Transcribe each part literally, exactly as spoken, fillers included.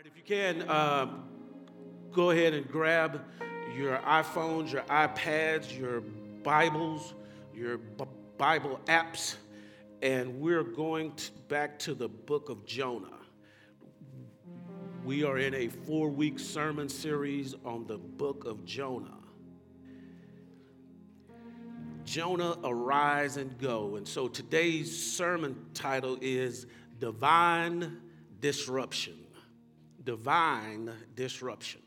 If you can, uh, go ahead and grab your iPhones, your iPads, your Bibles, your B- Bible apps, and we're going to, back to the book of Jonah. We are in a four-week sermon series on the book of Jonah. Jonah, arise and go. And so today's sermon title is Divine Disruption. Divine disruption.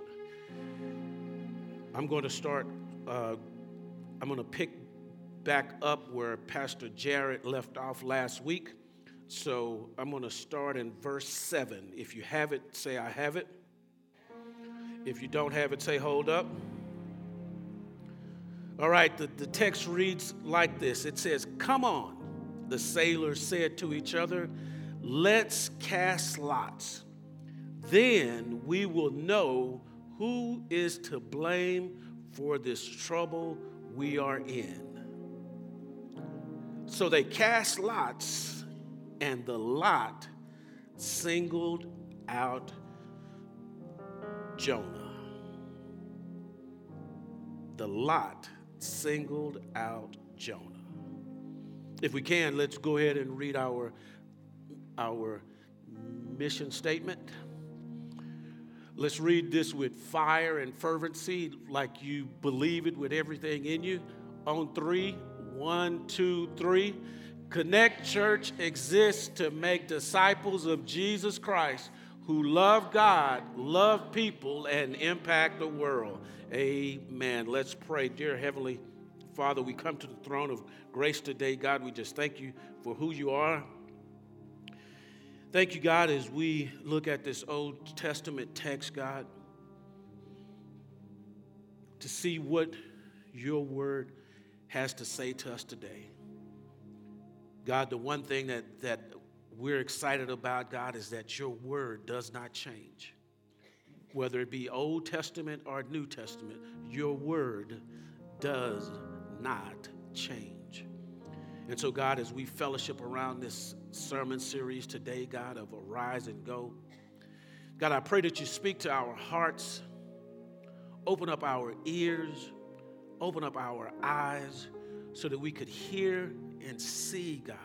I'm going to start, uh, I'm going to pick back up where Pastor Jared left off last week. So I'm going to start in verse seven. If you have it, say, I have it. If you don't have it, say, hold up. All right, the, the text reads like this. It says, come on, the sailors said to each other, let's cast lots. Then we will know who is to blame for this trouble we are in. So they cast lots, and the lot singled out Jonah. The lot singled out Jonah. If we can, let's go ahead and read our, our mission statement. Let's read this with fire and fervency, like you believe it with everything in you. On three, one, two, three. Connect Church exists to make disciples of Jesus Christ who love God, love people, and impact the world. Amen. Let's pray. Dear Heavenly Father, we come to the throne of grace today. God, we just thank you for who you are. Thank you, God, as we look at this Old Testament text, God, to see what your word has to say to us today. God, the one thing that, that we're excited about, God, is that your word does not change. Whether it be Old Testament or New Testament, your word does not change. And so, God, as we fellowship around this sermon series today, God, of Arise and Go, God, I pray that you speak to our hearts, open up our ears, open up our eyes, so that we could hear and see, God,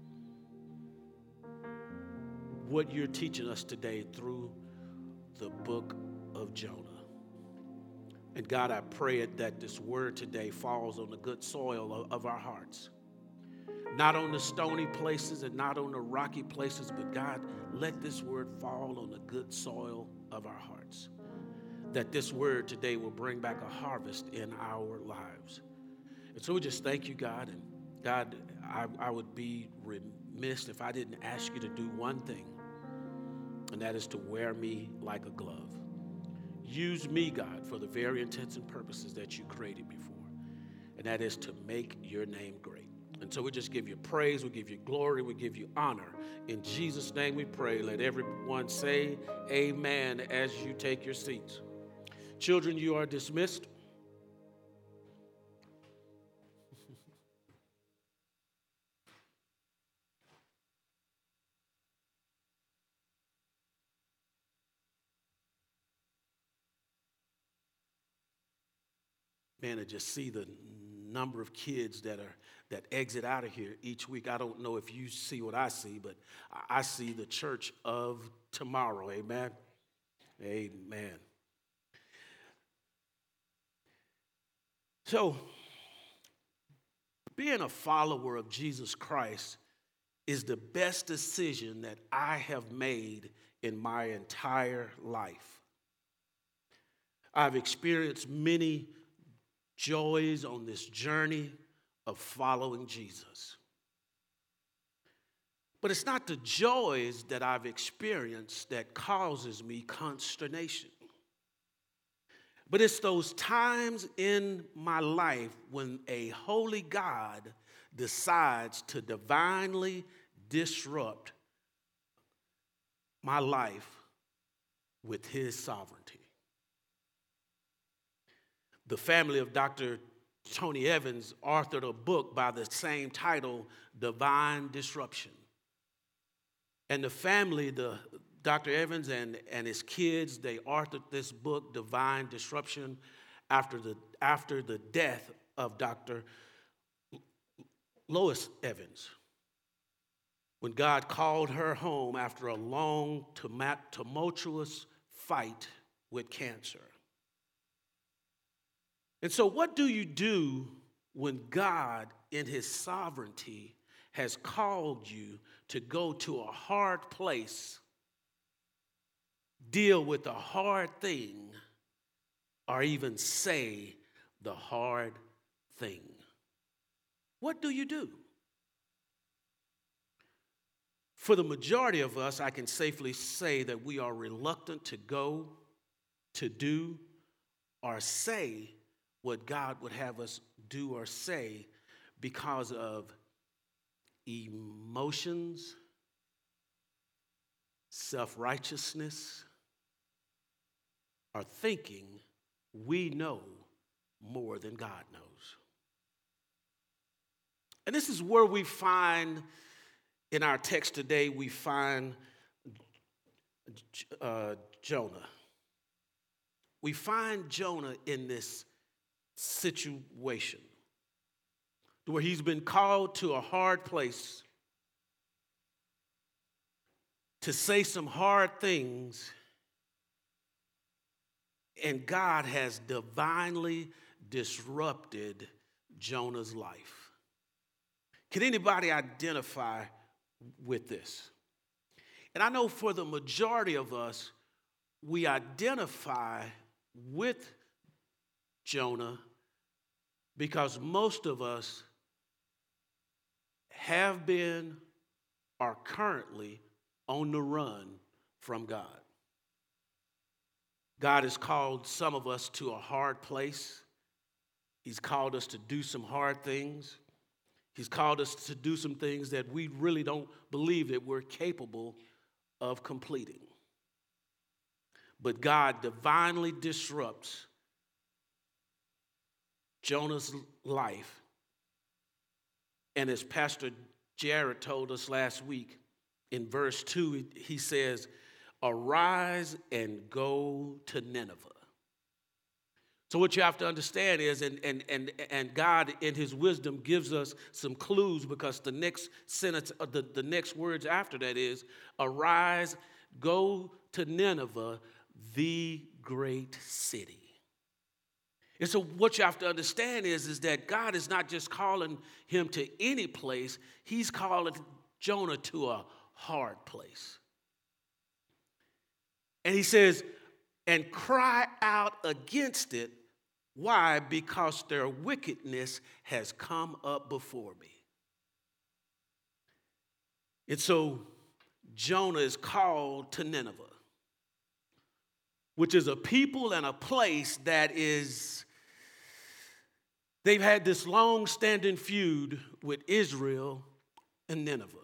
what you're teaching us today through the book of Jonah. And God, I pray that this word today falls on the good soil of our hearts. Not on the stony places and not on the rocky places, but God, let this word fall on the good soil of our hearts. That this word today will bring back a harvest in our lives. And so we just thank you, God. And God, I, I would be remiss if I didn't ask you to do one thing, and that is to wear me like a glove. Use me, God, for the very intents and purposes that you created me for, and that is to make your name great. And so we just give you praise, we give you glory, we give you honor. In Jesus' name we pray. Let everyone say amen as you take your seats. Children, you are dismissed. Man, to just see the number of kids that are that exit out of here each week. I don't know if you see what I see, but I see the church of tomorrow. Amen. Amen. So, being a follower of Jesus Christ is the best decision that I have made in my entire life. I've experienced many joys on this journey of following Jesus. But it's not the joys that I've experienced that causes me consternation. But it's those times in my life when a holy God decides to divinely disrupt my life with his sovereignty. The family of Doctor Tony Evans authored a book by the same title, Divine Disruption. And the family, the, Doctor Evans and, and his kids, they authored this book, Divine Disruption, after the, after the death of Doctor Lois Evans, when God called her home after a long, tumultuous fight with cancer. And so what do you do when God, in his sovereignty, has called you to go to a hard place, deal with a hard thing, or even say the hard thing? What do you do? For the majority of us, I can safely say that we are reluctant to go, to do, or say what God would have us do or say because of emotions, self-righteousness, or thinking we know more than God knows. And this is where we find, in our text today, we find uh, Jonah. We find Jonah in this situation where he's been called to a hard place to say some hard things, and God has divinely disrupted Jonah's life. Can anybody identify with this? And I know for the majority of us, we identify with Jonah because most of us have been or currently on the run from God. God has called some of us to a hard place. He's called us to do some hard things. He's called us to do some things that we really don't believe that we're capable of completing. But God divinely disrupts Jonah's life. And as Pastor Jared told us last week, in verse two, he says, "Arise and go to Nineveh." So what you have to understand is, and, and, and, and God in his wisdom gives us some clues, because the next sentence, the, the next words after that is, "Arise, go to Nineveh, the great city." And so what you have to understand is, is that God is not just calling him to any place, he's calling Jonah to a hard place. And he says, "And cry out against it." Why? Because their wickedness has come up before me. And so Jonah is called to Nineveh, which is a people and a place that is, they've had this long-standing feud with Israel and Nineveh.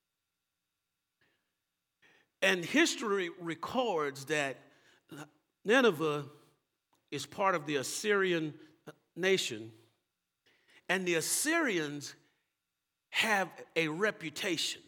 And history records that Nineveh is part of the Assyrian nation, and the Assyrians have a reputation.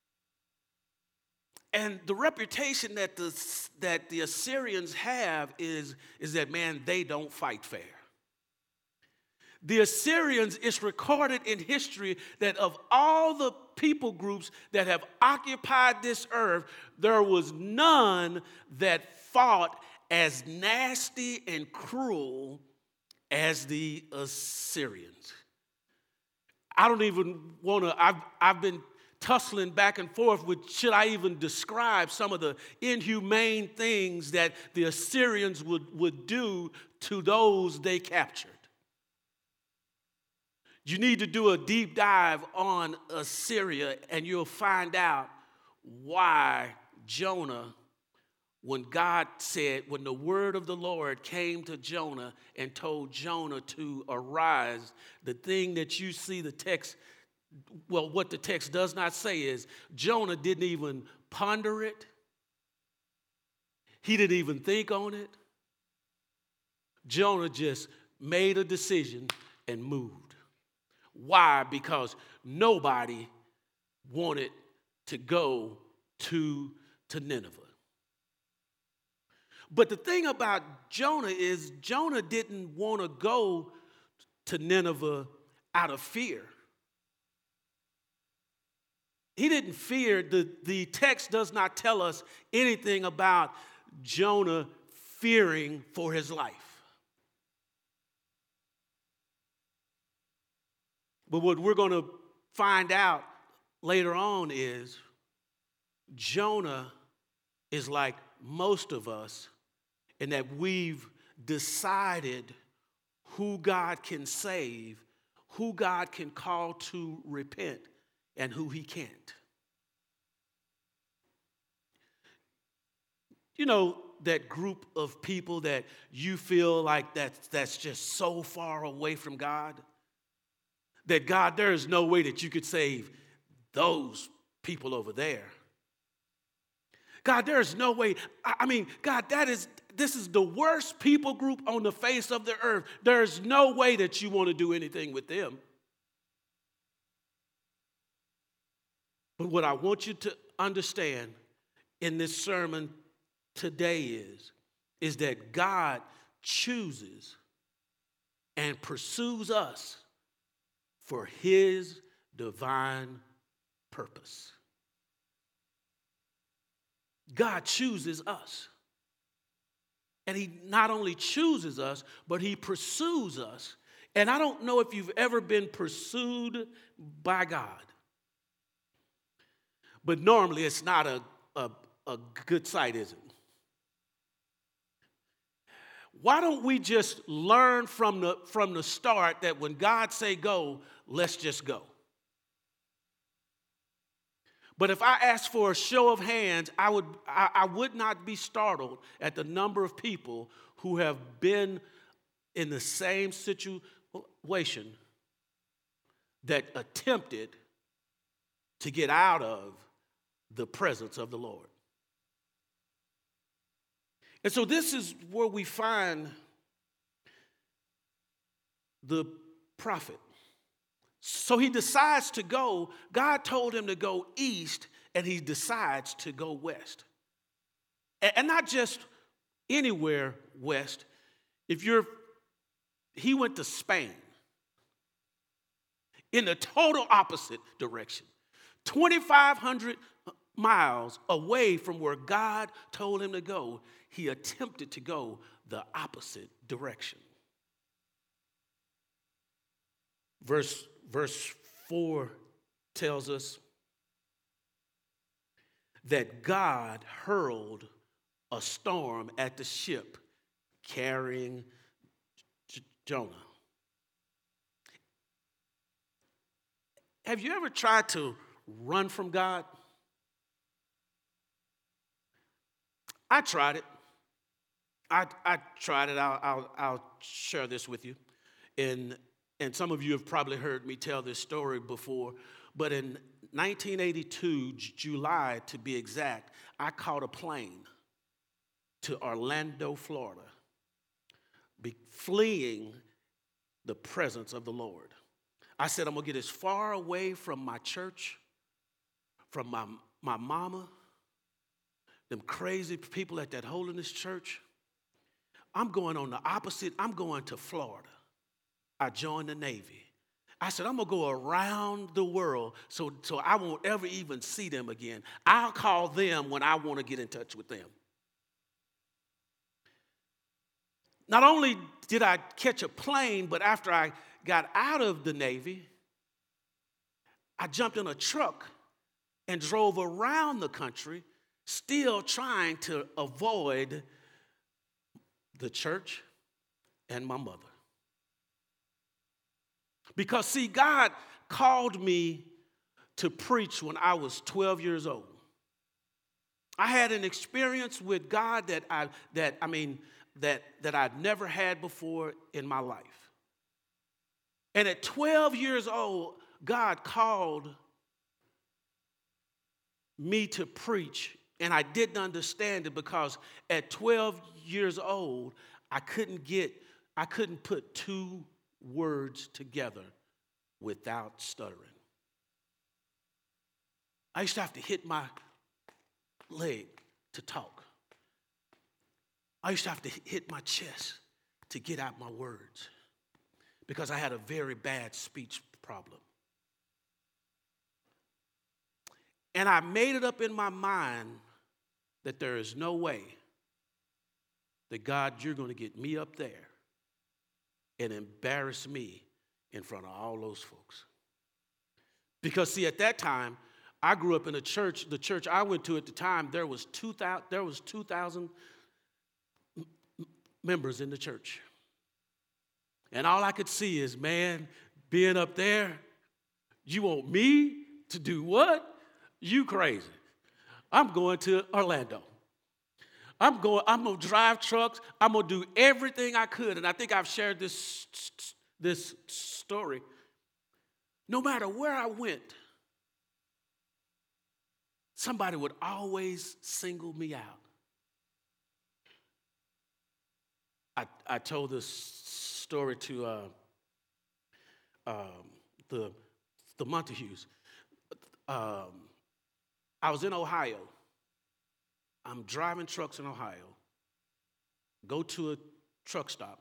And the reputation that the, that the Assyrians have is, is that, man, they don't fight fair. The Assyrians, it's recorded in history that of all the people groups that have occupied this earth, there was none that fought as nasty and cruel as the Assyrians. I don't even want to, I've, I've been tussling back and forth with, should I even describe some of the inhumane things that the Assyrians would, would do to those they captured. You need to do a deep dive on Assyria, and you'll find out why Jonah, when God said, when the word of the Lord came to Jonah and told Jonah to arise, the thing that you see the text, well, what the text does not say is Jonah didn't even ponder it. He didn't even think on it. Jonah just made a decision and moved. Why? Because nobody wanted to go to, to Nineveh. But the thing about Jonah is Jonah didn't want to go to Nineveh out of fear. He didn't fear. The, the text does not tell us anything about Jonah fearing for his life. But what we're going to find out later on is Jonah is like most of us in that we've decided who God can save, who God can call to repent, and who he can't. You know, that group of people that you feel like that's, that's just so far away from God, that God, there is no way that you could save those people over there. God, there is no way. I mean, God, that is, this is the worst people group on the face of the earth. There's no way that you want to do anything with them. But what I want you to understand in this sermon today is, is that God chooses and pursues us for his divine purpose. God chooses us. And he not only chooses us, but he pursues us. And I don't know if you've ever been pursued by God. But normally it's not a, a, a good sight, is it? Why don't we just learn from the, from the start that when God say go, let's just go? But if I asked for a show of hands, I would, I, I would not be startled at the number of people who have been in the same situation that attempted to get out of the presence of the Lord. And so this is where we find the prophet. So he decides to go. God told him to go east, and he decides to go west. And not just anywhere west. If you're, he went to Spain in the total opposite direction. twenty-five hundred miles away from where God told him to go, he attempted to go the opposite direction. Verse, verse four tells us that God hurled a storm at the ship carrying J- Jonah. Have you ever tried to run from God? I tried it. I, I tried it. I'll, I'll, I'll share this with you. And, and some of you have probably heard me tell this story before. But in nineteen eighty-two, July to be exact, I caught a plane to Orlando, Florida, be fleeing the presence of the Lord. I said, I'm going to get as far away from my church, from my, my mama, them crazy people at that holiness church. I'm going on the opposite. I'm going to Florida. I joined the Navy. I said, I'm going to go around the world so, so I won't ever even see them again. I'll call them when I want to get in touch with them. Not only did I catch a plane, but after I got out of the Navy, I jumped in a truck and drove around the country, still trying to avoid the church and my mother. Because, see, God called me to preach when I was twelve years old. I had an experience with God that I, that, I mean, that, that I'd never had before in my life. And at twelve years old, God called me to preach, and I didn't understand it because at twelve years old, I couldn't get, I couldn't put two words together without stuttering. I used to have to hit my leg to talk. I used to have to hit my chest to get out my words because I had a very bad speech problem. And I made it up in my mind that there is no way that, God, you're going to get me up there and embarrass me in front of all those folks. Because, see, at that time, I grew up in a church. The church I went to at the time, there was two thousand, there was two thousand members in the church. And all I could see is, man, being up there, you want me to do what? You crazy. I'm going to Orlando. I'm going, I'm going to drive trucks. I'm going to do everything I could. And I think I've shared this, this story. No matter where I went, somebody would always single me out. I, I told this story to uh, um, the, the Montagues. Um, I was in Ohio. I'm driving trucks in Ohio. Go to a truck stop.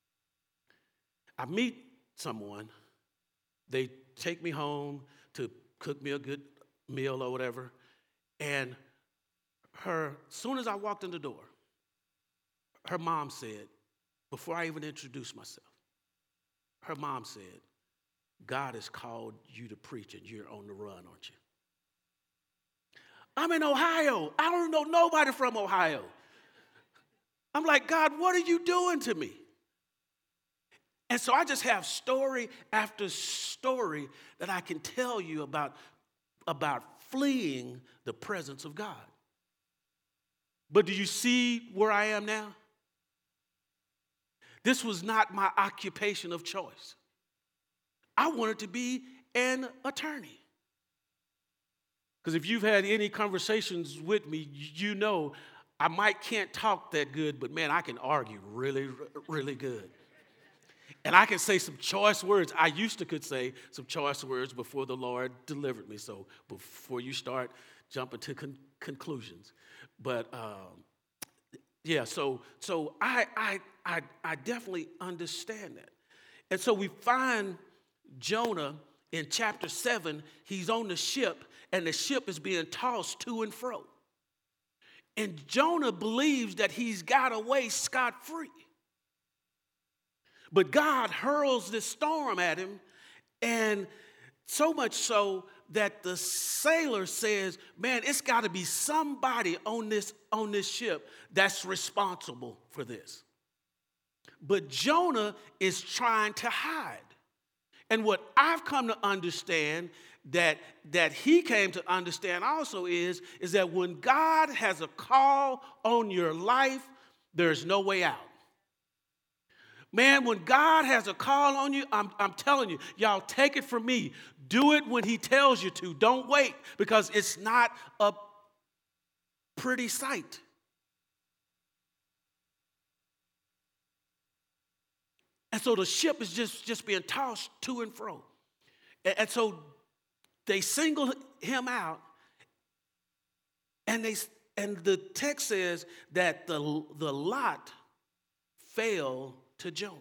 I meet someone. They take me home to cook me a good meal or whatever. And her, as soon as I walked in the door, her mom said, before I even introduced myself, her mom said, God has called you to preach and you're on the run, aren't you? I'm in Ohio. I don't know nobody from Ohio. I'm like, God, what are you doing to me? And so I just have story after story that I can tell you about, about fleeing the presence of God. But do you see where I am now? This was not my occupation of choice. I wanted to be an attorney. Because if you've had any conversations with me, you know I might can't talk that good, but man, I can argue really, really good. And I can say some choice words. I used to could say some choice words before the Lord delivered me. So before you start jumping to con- conclusions. But um, yeah, so so I, I I I definitely understand that. And so we find Jonah in chapter seven. He's on the ship, and the ship is being tossed to and fro. And Jonah believes that he's got away scot-free. But God hurls this storm at him, and so much so that the sailor says, man, it's got to be somebody on this, on this ship that's responsible for this. But Jonah is trying to hide. And what I've come to understand that, that he came to understand also is, is that when God has a call on your life, there's no way out. Man, when God has a call on you, I'm, I'm telling you, y'all take it from me. Do it when he tells you to. Don't wait, because it's not a pretty sight. And so the ship is just, just being tossed to and fro. And, and so they single him out, and they and the text says that the, the lot fell to Jonah.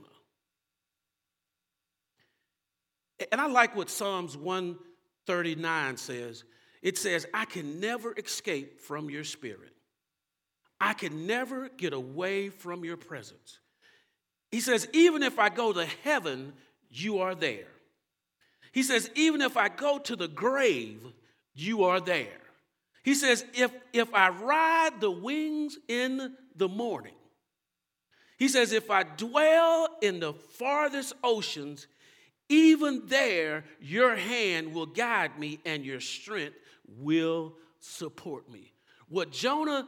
And I like what Psalms one thirty-nine says. It says, I can never escape from your spirit. I can never get away from your presence. He says, even if I go to heaven, you are there. He says, even if I go to the grave, you are there. He says, if, if I ride the wings in the morning, he says, if I dwell in the farthest oceans, even there your hand will guide me and your strength will support me. What Jonah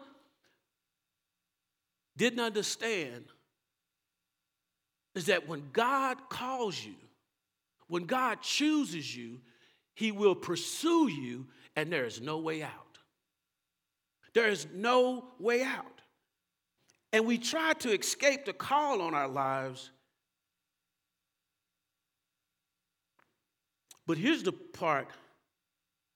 didn't understand is that when God calls you, when God chooses you, he will pursue you, and there is no way out. There is no way out. And we try to escape the call on our lives. But here's the part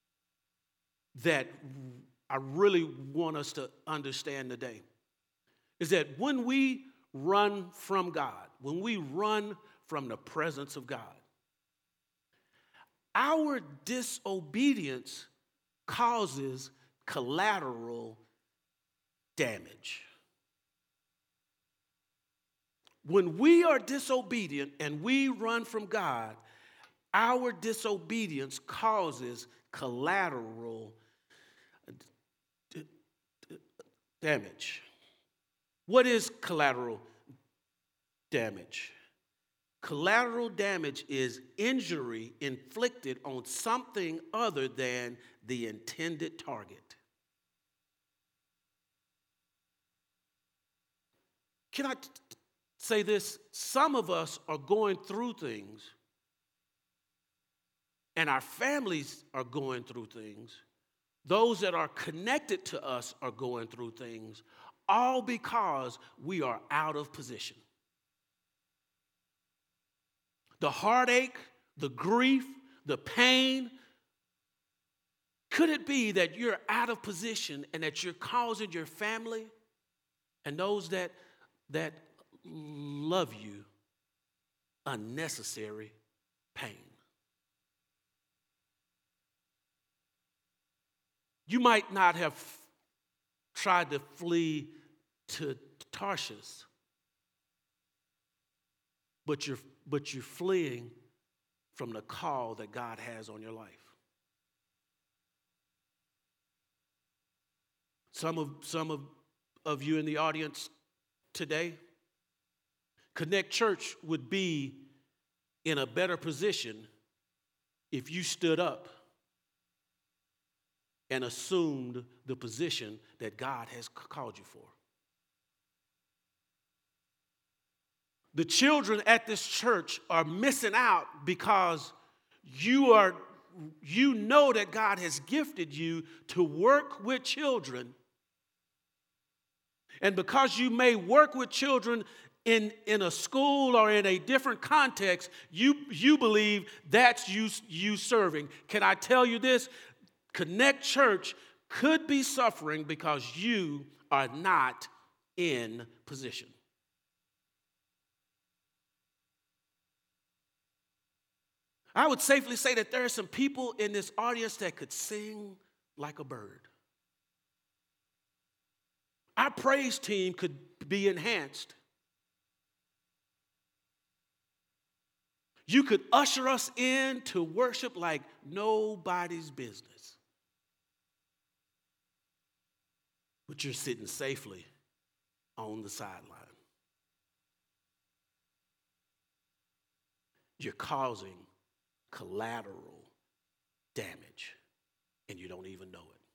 that I really want us to understand today. is that when we run from God, when we run from the presence of God, our disobedience causes collateral damage. When we are disobedient and we run from God, our disobedience causes collateral damage. What is collateral damage? Collateral damage is injury inflicted on something other than the intended target. Can I t- t- say this? Some of us are going through things, and our families are going through things. Those that are connected to us are going through things, all because we are out of position. The heartache, the grief, the pain, could it be that you're out of position and that you're causing your family and those that, that love you unnecessary pain? You might not have tried to flee to Tarshish, but you're, but you're fleeing from the call that God has on your life. Some of, some of, of you in the audience today, Connect Church would be in a better position if you stood up and assumed the position that God has called you for. The children at this church are missing out because you are, you know that God has gifted you to work with children. And because you may work with children in, in a school or in a different context, you, you believe that's you, you serving. Can I tell you this? Connect Church could be suffering because you are not in position. I would safely say that there are some people in this audience that could sing like a bird. Our praise team could be enhanced. You could usher us in to worship like nobody's business. But you're sitting safely on the sideline. You're causing collateral damage, and you don't even know it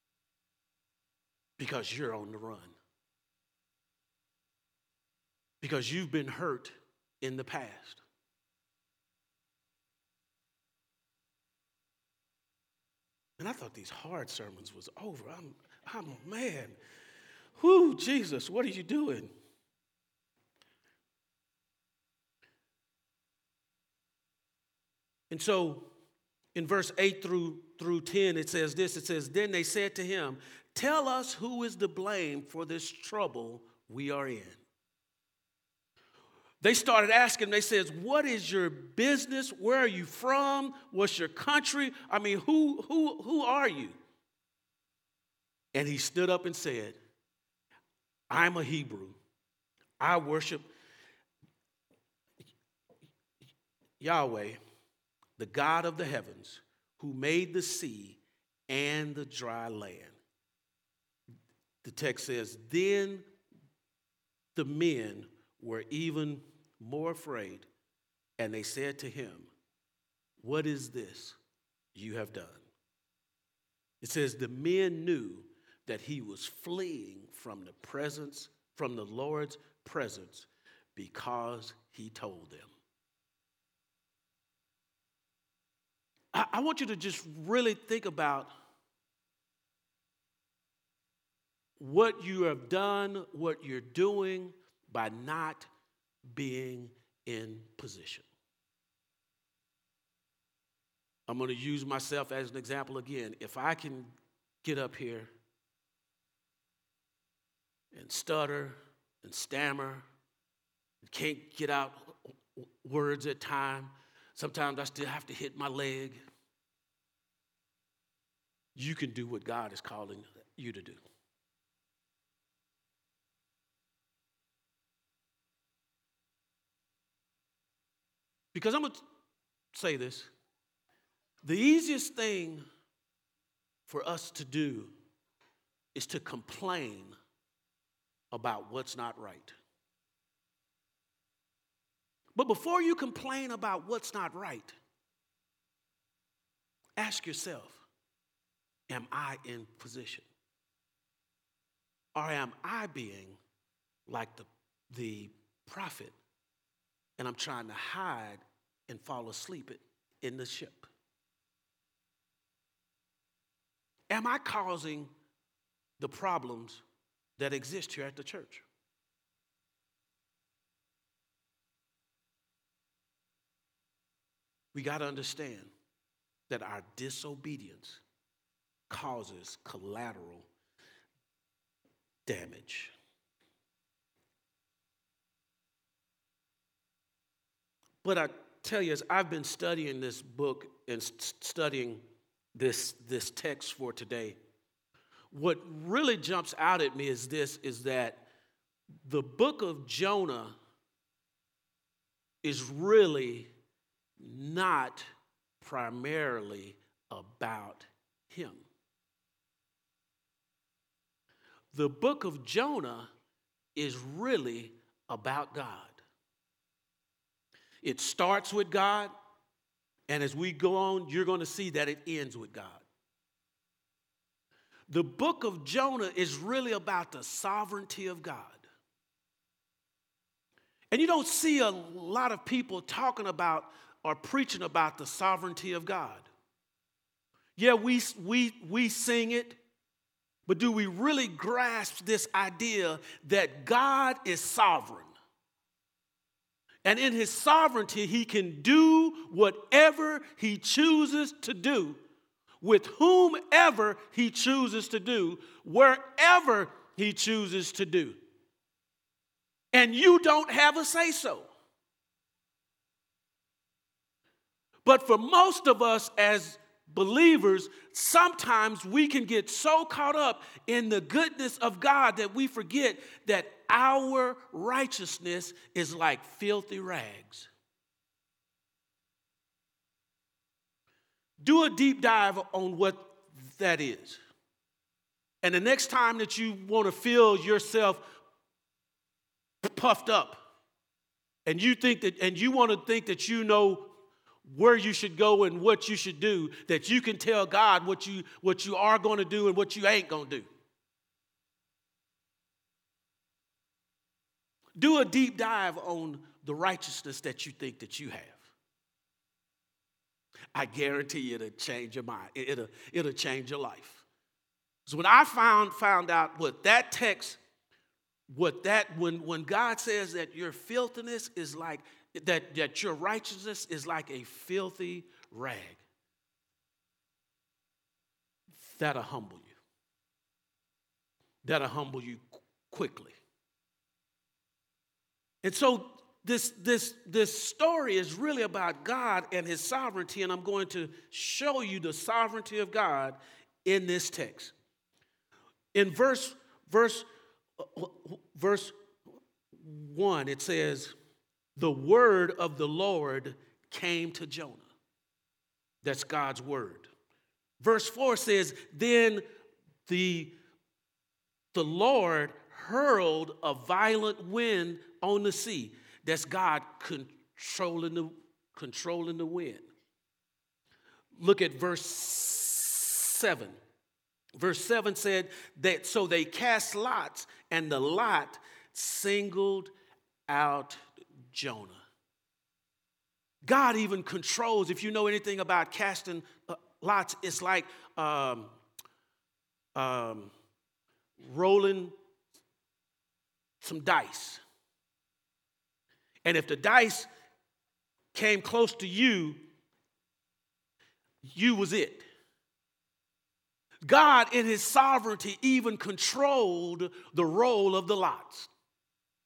because you're on the run, because you've been hurt in the past. And I thought these hard sermons was over. I'm, I'm man. Whoo, Jesus, what are you doing? And so in verse eight through, through ten, it says this. It says, then they said to him, tell us who is to blame for this trouble we are in. They started asking, they says, what is your business? Where are you from? What's your country? I mean, who, who, who are you? And he stood up and said, I'm a Hebrew. I worship Yahweh, the God of the heavens, who made the sea and the dry land. The text says, then the men were even more afraid, and they said to him, what is this you have done? It says the men knew that he was fleeing from the presence, from the Lord's presence, because he told them. I, I want you to just really think about what you have done, what you're doing by not being in position. I'm going to use myself as an example again. If I can get up here and stutter and stammer, can't get out words at times. Sometimes I still have to hit my leg. You can do what God is calling you to do. Because I'm going to say this. The easiest thing for us to do is to complain about what's not right. But before you complain about what's not right, ask yourself, am I in position? Or am I being like the, the prophet and I'm trying to hide and fall asleep in the ship? Am I causing the problems that exist here at the church? We got to understand that our disobedience causes collateral damage. But I tell you, as I've been studying this book and studying this, this text for today, what really jumps out at me is this, is that the book of Jonah is really not primarily about him. The book of Jonah is really about God. It starts with God, and as we go on, you're going to see that it ends with God. The book of Jonah is really about the sovereignty of God. And you don't see a lot of people talking about or preaching about the sovereignty of God. Yeah, we, we, we sing it, but do we really grasp this idea that God is sovereign? And in his sovereignty, he can do whatever he chooses to do, with whomever he chooses to do, wherever he chooses to do. And you don't have a say-so. But for most of us as believers, sometimes we can get so caught up in the goodness of God that we forget that our righteousness is like filthy rags. Do a deep dive on what that is. And the next time that you want to feel yourself puffed up, and you think that, and you want to think that you know where you should go and what you should do, that you can tell God what you what you are going to do and what you ain't going to do. Do a deep dive on the righteousness that you think that you have. I guarantee you it'll change your mind. It'll, it'll change your life. So when I found found out what that text, what that when when God says that your filthiness is like that, that your righteousness is like a filthy rag, that'll humble you. That'll humble you quickly. And so this, this, this story is really about God and his sovereignty, and I'm going to show you the sovereignty of God in this text. In verse, verse, verse one, it says, the word of the Lord came to Jonah. That's God's word. Verse four says, then the, the Lord hurled a violent wind on the sea. That's God controlling the, controlling the wind. Look at verse seven. Verse seven said that so they cast lots, and the lot singled out Jonah. God even controls, if you know anything about casting uh, lots, it's like um, um, rolling some dice. And if the dice came close to you, you was it. God, in his sovereignty, even controlled the roll of the lots.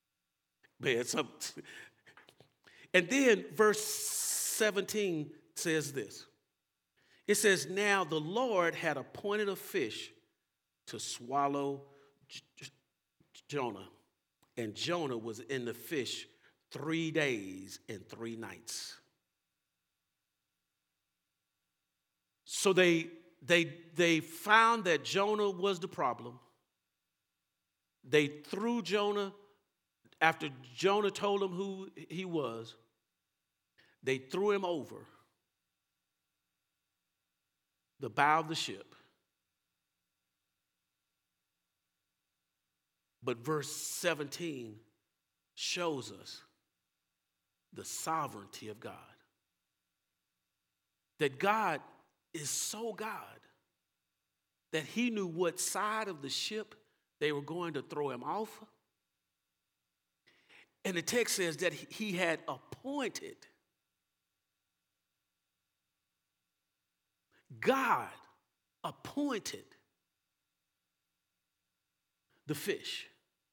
Man, some, and then verse seventeen says this. It says, now the Lord had appointed a fish to swallow J- J- Jonah. And Jonah was in the fish three days and three nights. So they, they, they found that Jonah was the problem. They threw Jonah, after Jonah told them who he was, they threw him over the bow of the ship. But verse seventeen shows us the sovereignty of God. That God is so God that he knew what side of the ship they were going to throw him off. And the text says that he had appointed. God appointed the fish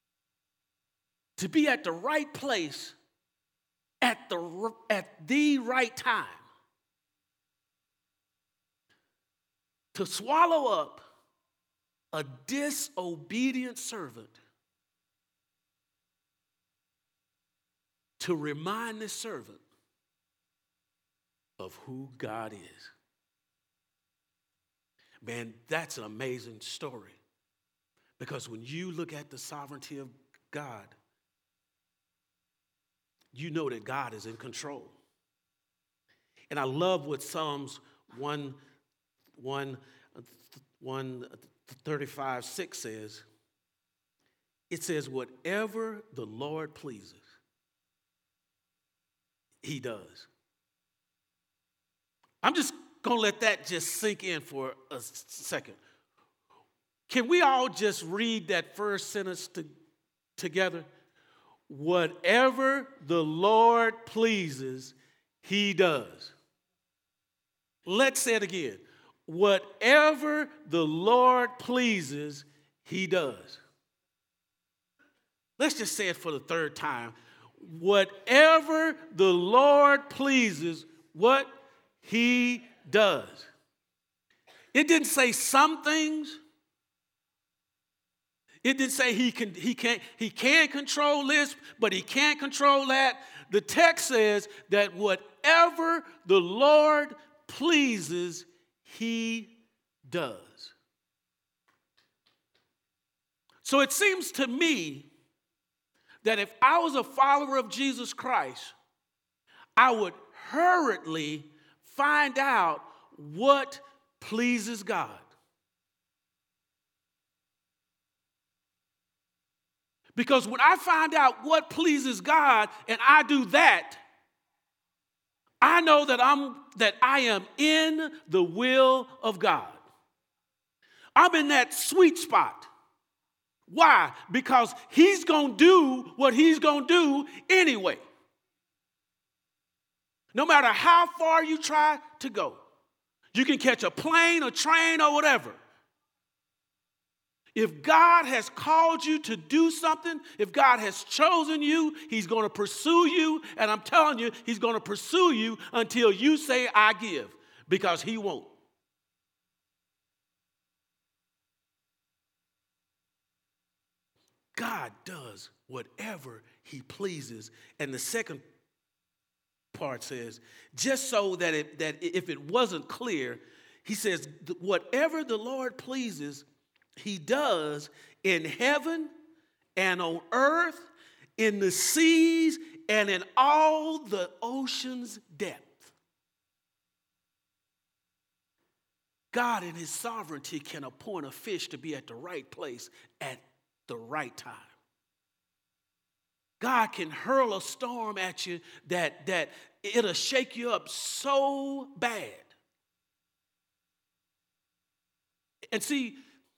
to be at the right place at the, at the right time to swallow up a disobedient servant, to remind this servant of who God is. Man, that's an amazing story. Because when you look at the sovereignty of God, you know that God is in control. And I love what Psalms one, one, one thirty-five, six says. It says, whatever the Lord pleases, he does. I'm just going to let that just sink in for a second. Can we all just read that first sentence to, together? Whatever the Lord pleases, he does. Let's say it again. Whatever the Lord pleases, he does. Let's just say it for the third time. Whatever the Lord pleases, what he does. It didn't say some things. It didn't say he can he can't he can control this, but he can't control that. The text says that whatever the Lord pleases, he does. So it seems to me that if I was a follower of Jesus Christ, I would hurriedly find out what pleases God. Because when I find out what pleases God and I do that, I know that I'm that I am in the will of God. I'm in that sweet spot. Why? Because he's going to do what he's going to do anyway. No matter how far you try to go. You can catch a plane, a train, or whatever. If God has called you to do something, if God has chosen you, he's going to pursue you. And I'm telling you, he's going to pursue you until you say, I give, because he won't. God does whatever he pleases. And the second part says, just so that, it, that if it wasn't clear, he says, whatever the Lord pleases, he does in heaven and on earth, in the seas, and in all the ocean's depth. God in his sovereignty can appoint a fish to be at the right place at the right time. God can hurl a storm at you that, that it'll shake you up so bad. And see,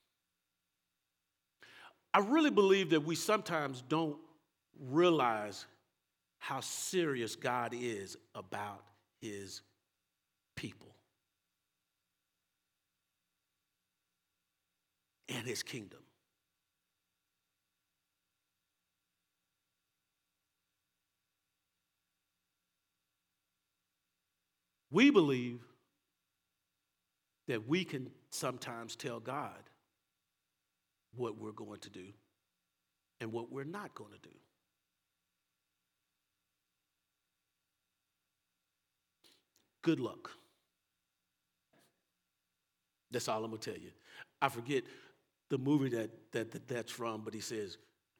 I really believe that we sometimes don't realize how serious God is about his people and his kingdom. We believe that we can sometimes tell God what we're going to do and what we're not going to do. Good luck. That's all I'm going to tell you. I forget the movie that, that, that that's from, but he says,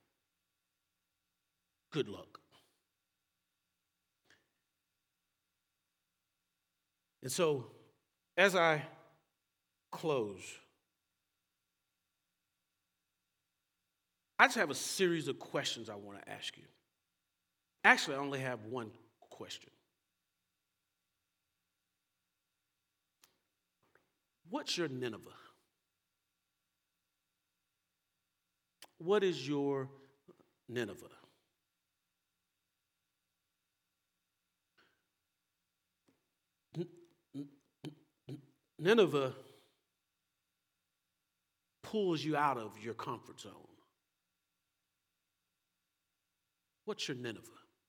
good luck. And so, as I close, I just have a series of questions I want to ask you. Actually, I only have one question. What's your Nineveh? What is your Nineveh? Nineveh pulls you out of your comfort zone. What's your Nineveh?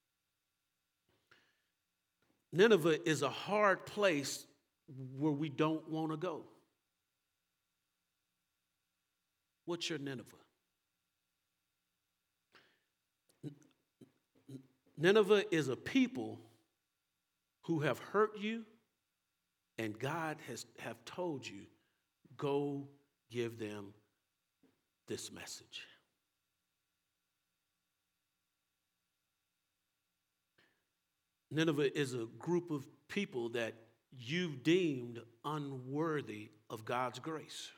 Nineveh is a hard place where we don't want to go. What's your Nineveh? Nineveh is a people who have hurt you, and God has have told you, go give them this message. Nineveh is a group of people that you've deemed unworthy of God's grace.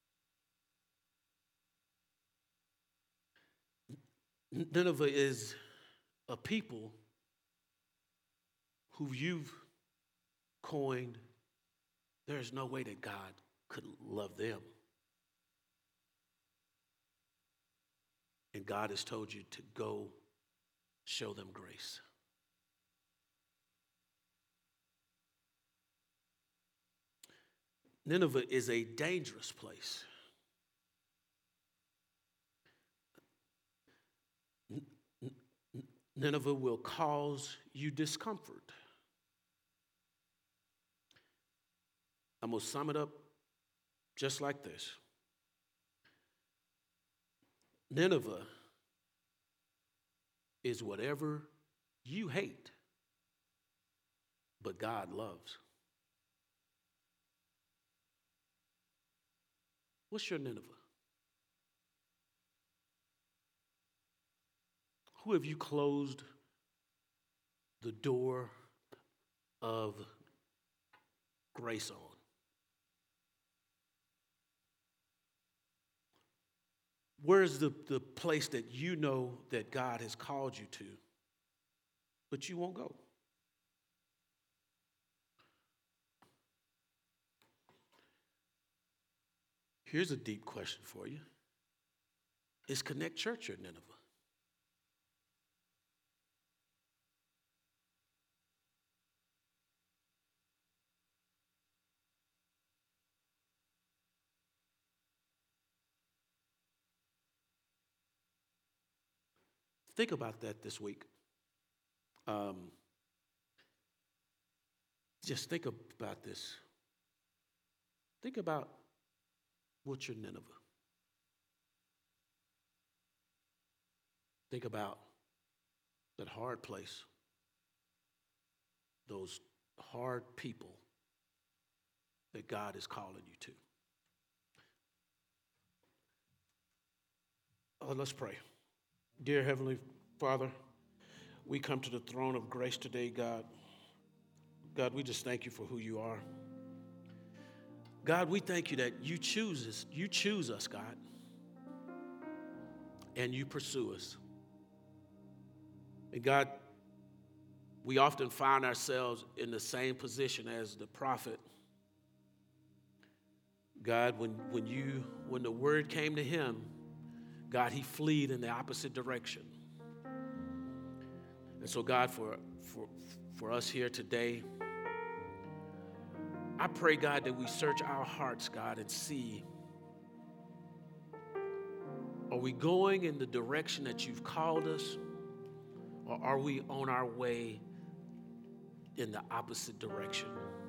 Nineveh is a people who you've coined, there's no way that God could love them. And God has told you to go show them grace. Nineveh is a dangerous place. Nineveh will cause you discomfort. I'm going to sum it up just like this. Nineveh is whatever you hate, but God loves. What's your Nineveh? Who have you closed the door of grace on? Where's the, the place that you know that God has called you to, but you won't go? Here's a deep question for you. Is Connect Church your Nineveh? Think about that this week. Um, just think about this. Think about what's your Nineveh. Think about that hard place, those hard people that God is calling you to. Oh, let's pray. Dear Heavenly Father, we come to the throne of grace today, God. God, we just thank you for who you are. God, we thank you that you choose us, you choose us, God, and you pursue us. And God, we often find ourselves in the same position as the prophet. God, when, when you when the word came to him, God, he fled in the opposite direction. And so, God, for, for, for us here today, I pray, God, that we search our hearts, God, and see, are we going in the direction that you've called us, or are we on our way in the opposite direction?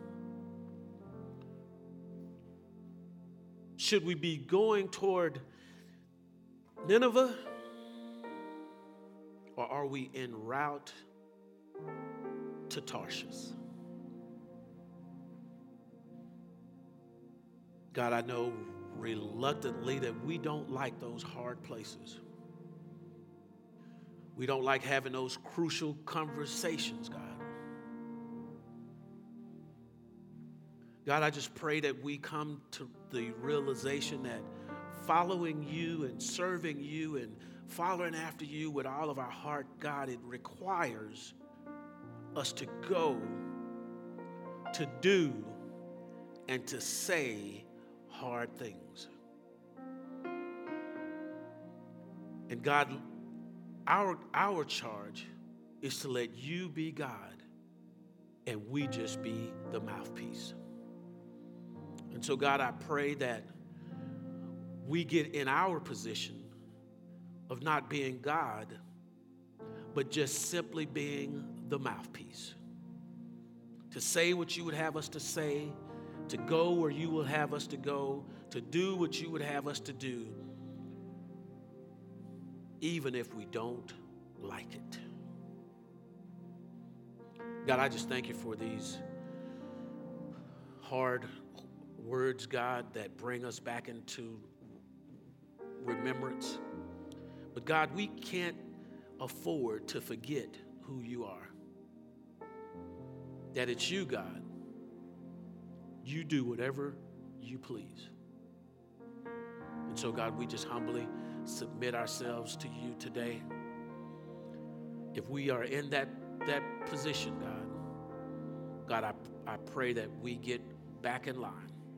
Should we be going toward Nineveh, or are we en route to Tarshish? God, I know reluctantly that we don't like those hard places. We don't like having those crucial conversations, God. God, I just pray that we come to the realization that following you and serving you and following after you with all of our heart, God, it requires us to go, to do, and to say hard things. And God, our, our charge is to let you be God and we just be the mouthpiece. And so, God, I pray that we get in our position of not being God, but just simply being the mouthpiece. To say what you would have us to say, to go where you will have us to go, to do what you would have us to do, even if we don't like it. God, I just thank you for these hard words, God, that bring us back into remembrance. But God, we can't afford to forget who you are. That it's you, God. You do whatever you please. And so, God, we just humbly submit ourselves to you today. If we are in that, that position, God, God, I, I pray that we get back in line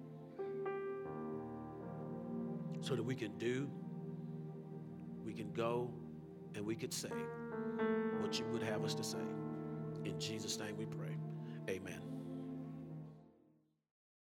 so that we can do, we can go, and we could say what you would have us to say. In Jesus' name we pray. Amen.